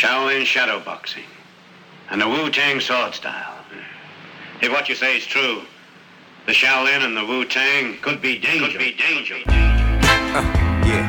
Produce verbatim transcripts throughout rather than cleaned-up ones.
Shaolin shadow boxing, and the Wu-Tang sword style. If what you say is true, the Shaolin and the Wu-Tang could be dangerous. Could be dangerous. Uh, yeah,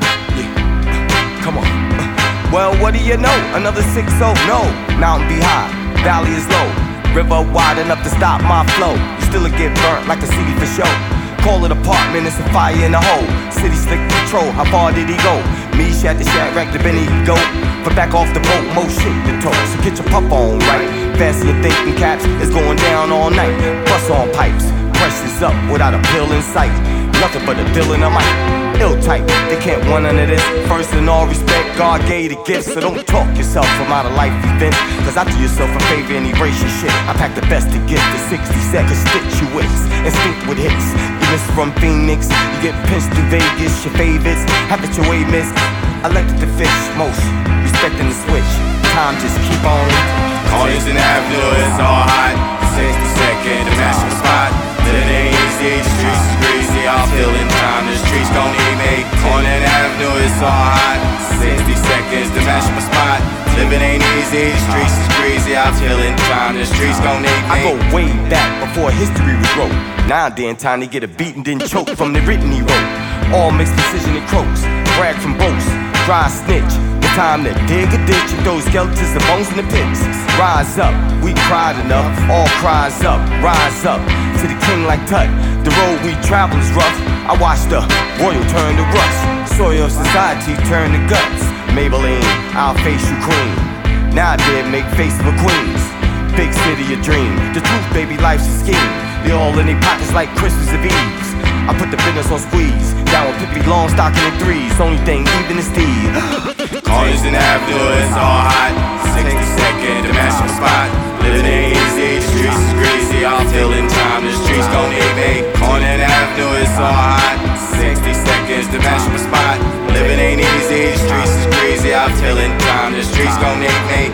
yeah. Come on. Uh, well, what do you know? Another six oh. No, mountain be high, valley is low. River wide enough to stop my flow. You still get burnt like a C D for show. Call it apartment, it's a fire in the hole. City slick patrol, how far did he go? Me, shat the shat, rack the Benny, go. But back off the boat, mo shit the toe. So get your puff on, right? Faster you thinking caps, it's going down all night. Bust on pipes, pressure's up without a pill in sight. Nothing but a deal in a mic. Ill type, they can't want none of this. First in all respect, God gave the gift. So don't talk yourself from out of life events, cause I do yourself a favor and erase your shit. I pack the best to get the sixty seconds, stitch you wits, instinct with hits. You miss from Phoenix, you get pinched through Vegas. Your favorites, have it your way, miss. I elected the fish most, respecting the switch. Time just keep on. Corners and Avenue, it's all hot. sixty second, the master spot. It ain't easy, the streets is greasy. I'm feeling time, the streets gon' need me. Corner and Avenue, it's all hot. sixty seconds, the master spot. Living ain't easy, the streets is greasy. I'm feeling time, the streets gon' need me. I go way back before history was wrote. Now then, time to get a beat and then choke from the written he wrote. All mixed precision and croaks, brag from boats, dry snitch. The time to dig a ditch and throw skeletons and bones in the pits. Rise up, we cried enough, all cries up, rise up to the king like Tut. The road we travel is rough. I watched the royal turn to rust, soil of society turn to guts. Maybelline, I'll face you queen. Now I did make face of a queens. Big city a dream. The truth, baby, life's a scheme. They all in their pockets like Christmas Eve. I put the business on squeeze. Down with Pippi Longstocking in threes. Only thing even is Steve. Corners and Avenue, it's all hot. sixty second, the master spot. Living ain't easy, the streets is greasy. I'm feeling time, the streets gon' need me. Corner and Avenue, it's all hot. sixty seconds, the master spot. Living ain't easy, the streets is greasy. I'm feeling time, the streets gon' need me.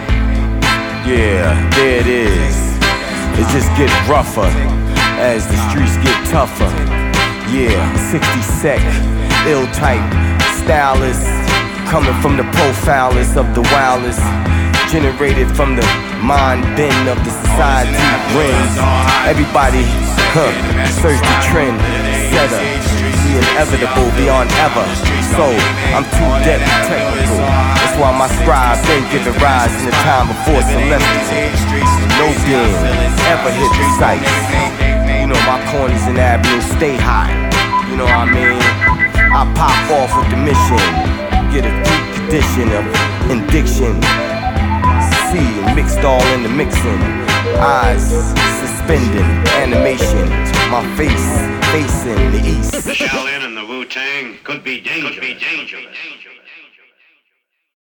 Yeah, there it is. It just get rougher as the streets get tougher. Yeah, sixty sec, ill type, stylist, coming from the profilers of the wildest, generated from the mind bend of the society rings. Everybody, huh, search the trend, setter, the inevitable beyond ever. So, I'm too depth technical. That's why my scribe didn't give it rise in the time before celestial. No being ever hit the sight. You know my corners and avenues stay high. You know what I mean? I pop off with the mission. Get a deep condition of indiction. See, mixed all in the mixing. Eyes suspending, animation. My face facing the east. The Shaolin and the Wu-Tang could be dangerous. Could be dangerous.